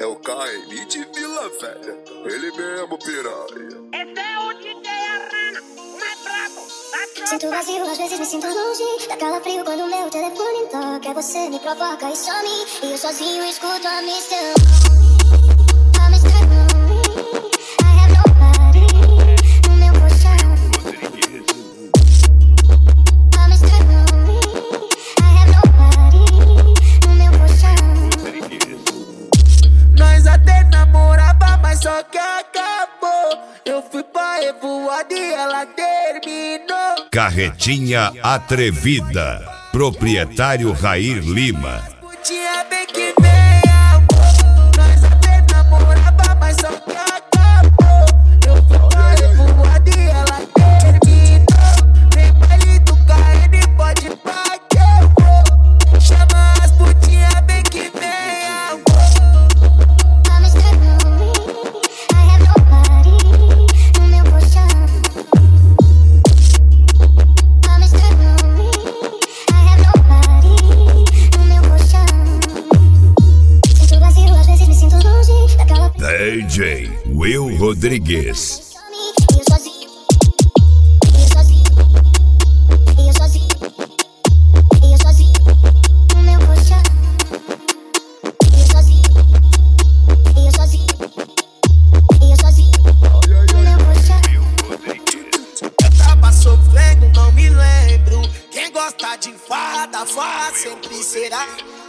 É o KN de Vila Velha, ele mesmo, piranha. Esse é o DJ Arana, o mais brabo da tropa. Sinto vazio, às vezes me sinto longe. Dá calafrio quando meu telefone toca. Você me provoca e some. E eu sozinho escuto a Mr. A Mr. Lonely. I have nobody no meu colchão. A Mr. Lonely. I have nobody no meu colchão. Nós até namorava, mas só que acabou. Eu fui pra revoada e ela terminou. Carretinha Atrevida, proprietário Rair Lima. Putinha bem que vem, amor. Nós até namorava, mas só que acabou. Eu fui pra revoada e ela terminou. Vem baile do KN, pode pá que eu vou. Chama as putinha bem que vem, amor. A Mr. Lonely. I have nobody no meu colchão. A Mr. Lonely. I have nobody no meu colchão. Sinto vazio, às vezes me sinto longe. Dá calafrio. DJ Will Rodrigues. E eu sozinho, e eu sozinho, e eu sozinho, e eu sozinho no meu colchão. E eu sozinho, e eu sozinho, e eu sozinho no meu colchão. Eu tava sofrendo, não me lembro. Quem gosta de farda, faz, sempre será.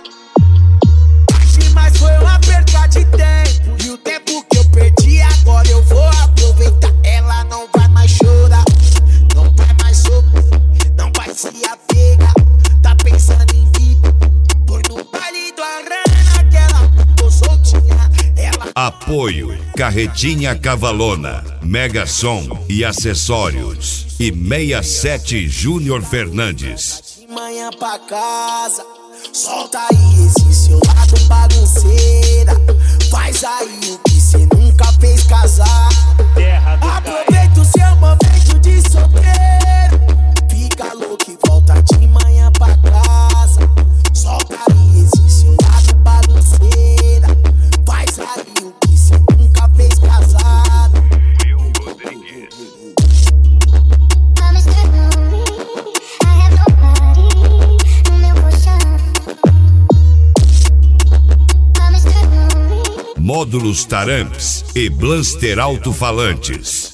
Mas foi uma perda de tempo. E o tempo que eu perdi, agora eu vou aproveitar. Ela não vai mais chorar, não vai mais sofrer, não vai se apegar. Tá pensando em vir, foi no baile do Arana que ela ficou soltinha. Ela Apoio Carretinha Cavalona, Mega Som e Acessórios. E 67 Júnior Fernandes. de manhã pra casa. Solta aí esse seu lado bagunceira. Faz aí o que cê nunca fez casar. Aproveita o seu momento de solteiro. Fica louco e volta de manhã pra casa. Solta aí esse seu lado bagunceira. Faz aí o que cê nunca fez casar. A Mr. Lonely. I have nobody no meu colchão. A Mr. Lonely. Módulos Taramps e Blaster Alto-Falantes.